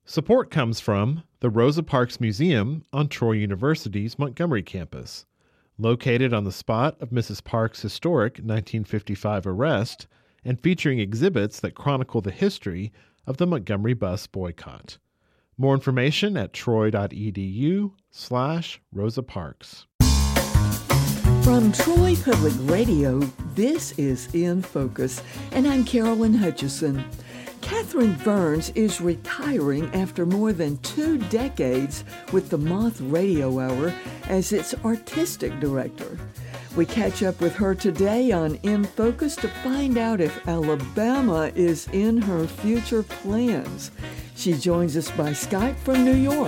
Support comes from the Rosa Parks Museum on Troy University's Montgomery campus. Located on the spot of Mrs. Parks' historic 1955 arrest and featuring exhibits that chronicle the history of the Montgomery bus boycott. More information at troy.edu/Rosa Parks. From Troy Public Radio, this is In Focus, and I'm Carolyn Hutchison. Catherine Burns is retiring after more than 2 decades with the Moth Radio Hour as its artistic director. We catch up with her today on In Focus to find out if Alabama is in her future plans. She joins us by Skype from New York.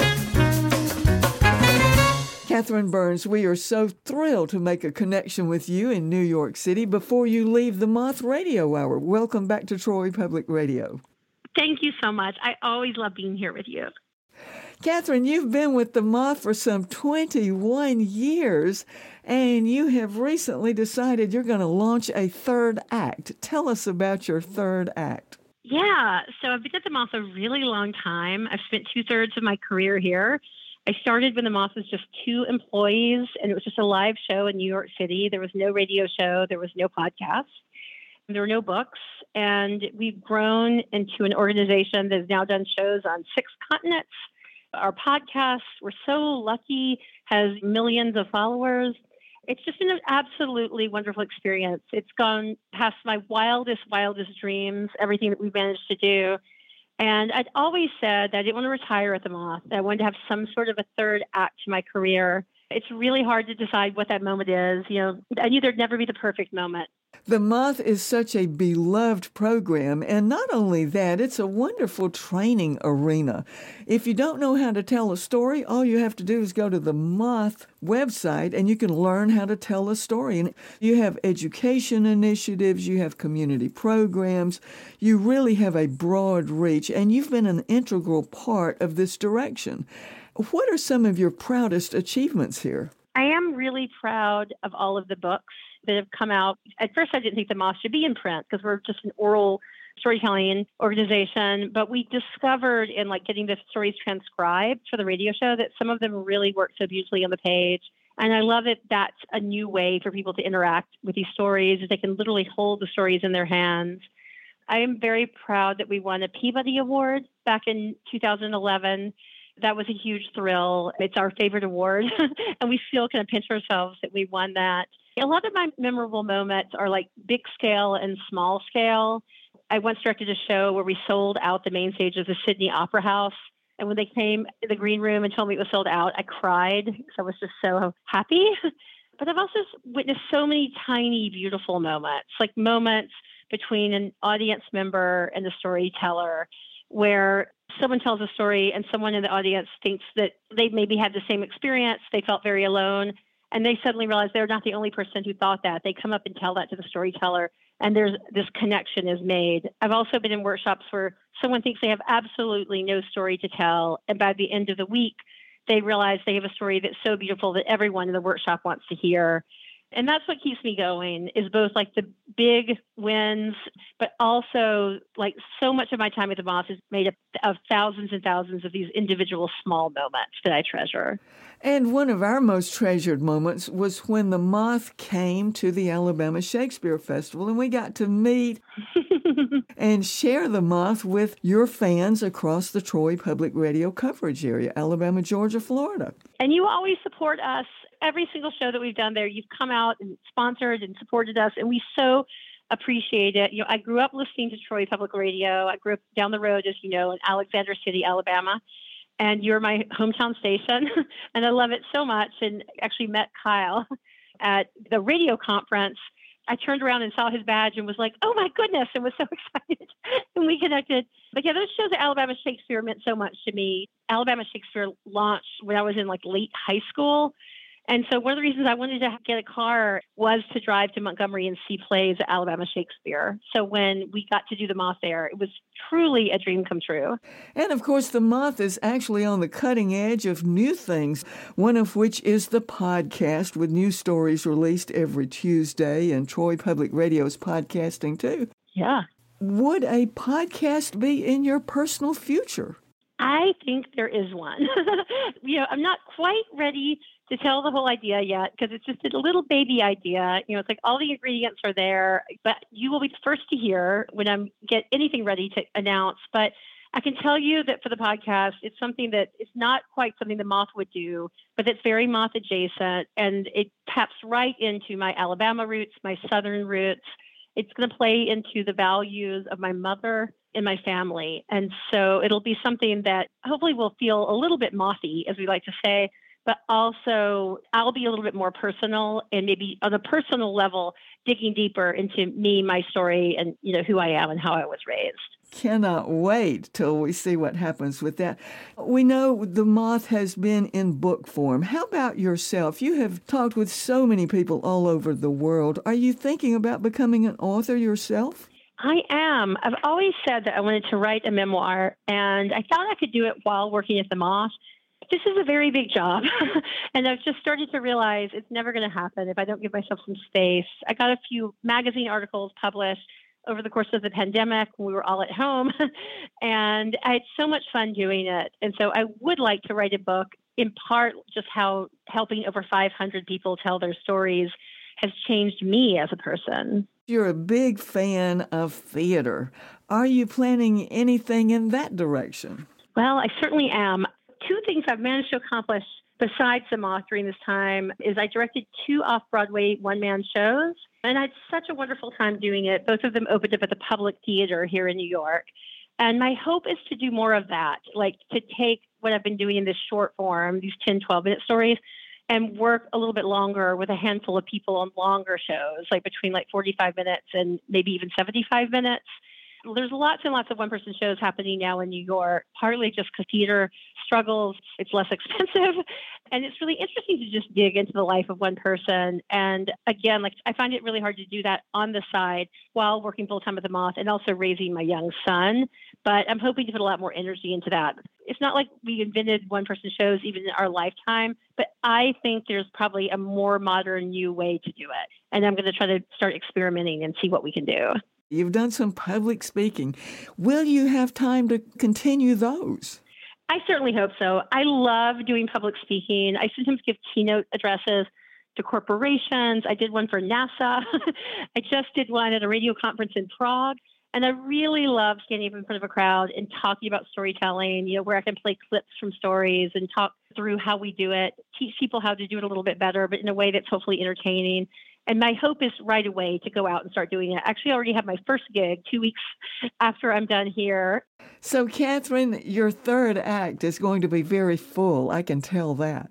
Catherine Burns, we are so thrilled to make a connection with you in New York City before you leave the Moth Radio Hour. Welcome back to Troy Public Radio. Thank you so much. I always love being here with you. Catherine, you've been with the Moth for some 21 years, and you have recently decided you're going to launch a third act. Tell us about your third act. Yeah, so I've been at the Moth a really long time. I've spent 2/3 of my career here. I started when the Moth was just 2 employees, and it was just a live show in New York City. There was no radio show. There was no podcast. There were no books. And we've grown into an organization that has now done shows on 6 continents. Our podcast, we're so lucky, has millions of followers. It's just been an absolutely wonderful experience. It's gone past my wildest dreams, everything that we've managed to do. And I'd always said that I didn't want to retire at the Moth. I wanted to have some sort of a third act to my career. It's really hard to decide what that moment is. You know, I knew there'd never be the perfect moment. The Moth is such a beloved program, and not only that, it's a wonderful training arena. If you don't know how to tell a story, all you have to do is go to the Moth website, and you can learn how to tell a story. And you have education initiatives, you have community programs, you really have a broad reach, and you've been an integral part of this direction. What are some of your proudest achievements here? I am really proud of all of the books that have come out. At first, I didn't think the Moth should be in print because we're just an oral storytelling organization. But we discovered in getting the stories transcribed for the radio show that some of them really work so beautifully on the page. And I love it. That's a new way for people to interact with these stories. They can literally hold the stories in their hands. I am very proud that we won a Peabody Award back in 2011. That was a huge thrill. It's our favorite award, and we feel kind of pinch ourselves that we won that. A lot of my memorable moments are big scale and small scale. I once directed a show where we sold out the main stage of the Sydney Opera House. And when they came in the green room and told me it was sold out, I cried because I was just so happy. But I've also witnessed so many tiny, beautiful moments, moments between an audience member and the storyteller, where someone tells a story and someone in the audience thinks that they maybe had the same experience. They felt very alone. And they suddenly realize they're not the only person who thought that. They come up and tell that to the storyteller, and there's this connection is made. I've also been in workshops where someone thinks they have absolutely no story to tell, and by the end of the week, they realize they have a story that's so beautiful that everyone in the workshop wants to hear. And that's what keeps me going, is both the big wins, but also so much of my time at the Moth is made up of thousands and thousands of these individual small moments that I treasure. And one of our most treasured moments was when the Moth came to the Alabama Shakespeare Festival, and we got to meet and share the Moth with your fans across the Troy Public Radio coverage area, Alabama, Georgia, Florida. And you always support us. Every single show that we've done there, you've come out and sponsored and supported us, and we so appreciate it. You know, I grew up listening to Troy Public Radio. I grew up down the road, as you know, in Alexander City, Alabama, and you're my hometown station, and I love it so much. And actually met Kyle at the radio conference. I turned around and saw his badge and was like, oh my goodness, and was so excited. And we connected. But yeah, those shows at Alabama Shakespeare meant so much to me. Alabama Shakespeare launched when I was in late high school. And so one of the reasons I wanted to get a car was to drive to Montgomery and see plays at Alabama Shakespeare. So when we got to do the Moth there, it was truly a dream come true. And of course, the Moth is actually on the cutting edge of new things, one of which is the podcast with new stories released every Tuesday, and Troy Public Radio's podcasting too. Yeah. Would a podcast be in your personal future? I think there is one. I'm not quite ready to tell the whole idea yet because it's just a little baby idea. It's like all the ingredients are there, but you will be the first to hear when I get anything ready to announce. But I can tell you that for the podcast, it's something that is not quite something the Moth would do, but it's very Moth adjacent, and it taps right into my Alabama roots, my Southern roots. It's going to play into the values of my mother and my family. And so it'll be something that hopefully will feel a little bit mothy, as we like to say, but also I'll be a little bit more personal and maybe on a personal level, digging deeper into me, my story, and who I am and how I was raised. Cannot wait till we see what happens with that. We know the Moth has been in book form. How about yourself? You have talked with so many people all over the world. Are you thinking about becoming an author yourself? I am. I've always said that I wanted to write a memoir, and I thought I could do it while working at the Moth. This is a very big job, and I've just started to realize it's never going to happen if I don't give myself some space. I got a few magazine articles published over the course of the pandemic when we were all at home, and I had so much fun doing it. And so I would like to write a book, in part just how helping over 500 people tell their stories has changed me as a person. You're a big fan of theater. Are you planning anything in that direction? Well, I certainly am. Two things I've managed to accomplish besides the Moth during this time is I directed 2 off-Broadway one-man shows, and I had such a wonderful time doing it. Both of them opened up at the Public Theater here in New York. And my hope is to do more of that, like to take what I've been doing in this short form, these 10, 12-minute stories, and work a little bit longer with a handful of people on longer shows, like between 45 minutes and maybe even 75 minutes. There's lots and lots of one-person shows happening now in New York, partly just because theater struggles. It's less expensive. And it's really interesting to just dig into the life of one person. And again, I find it really hard to do that on the side while working full-time at the Moth and also raising my young son. But I'm hoping to put a lot more energy into that. It's not like we invented one-person shows even in our lifetime, but I think there's probably a more modern, new way to do it. And I'm going to try to start experimenting and see what we can do. You've done some public speaking. Will you have time to continue those? I certainly hope so. I love doing public speaking. I sometimes give keynote addresses to corporations. I did one for NASA. I just did one at a radio conference in Prague. And I really love standing up in front of a crowd and talking about storytelling, where I can play clips from stories and talk through how we do it, teach people how to do it a little bit better, but in a way that's hopefully entertaining. And my hope is right away to go out and start doing it. Actually, I already have my first gig 2 weeks after I'm done here. So, Catherine, your third act is going to be very full. I can tell that.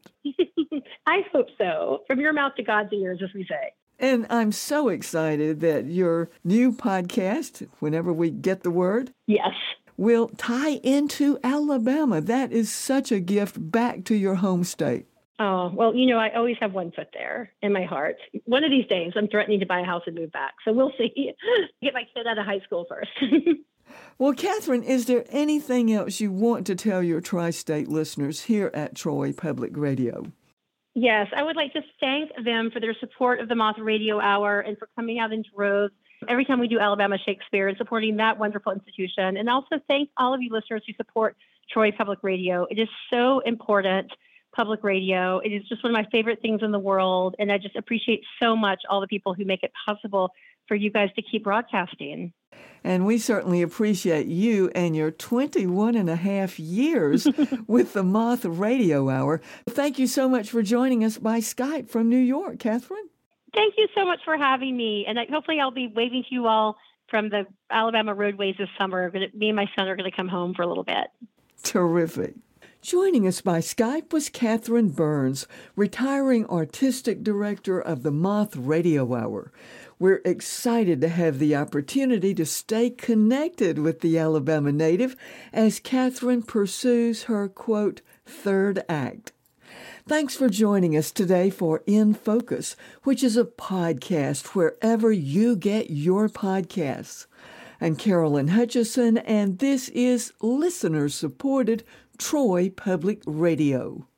I hope so. From your mouth to God's ears, as we say. And I'm so excited that your new podcast, whenever we get the word, yes, will tie into Alabama. That is such a gift back to your home state. Oh, well, I always have one foot there in my heart. One of these days, I'm threatening to buy a house and move back. So we'll see. Get my kid out of high school first. Well, Catherine, is there anything else you want to tell your tri-state listeners here at Troy Public Radio? Yes, I would like to thank them for their support of the Moth Radio Hour and for coming out in droves every time we do Alabama Shakespeare and supporting that wonderful institution. And also thank all of you listeners who support Troy Public Radio. It is so important. Public radio. It is just one of my favorite things in the world. And I just appreciate so much all the people who make it possible for you guys to keep broadcasting. And we certainly appreciate you and your 21 and a half years with the Moth Radio Hour. Thank you so much for joining us by Skype from New York, Catherine. Thank you so much for having me. And hopefully I'll be waving to you all from the Alabama roadways this summer. Me and my son are going to come home for a little bit. Terrific. Joining us by Skype was Catherine Burns, retiring artistic director of the Moth Radio Hour. We're excited to have the opportunity to stay connected with the Alabama native as Catherine pursues her, quote, third act. Thanks for joining us today for In Focus, which is a podcast wherever you get your podcasts. I'm Carolyn Hutchison, and this is listener-supported Troy Public Radio.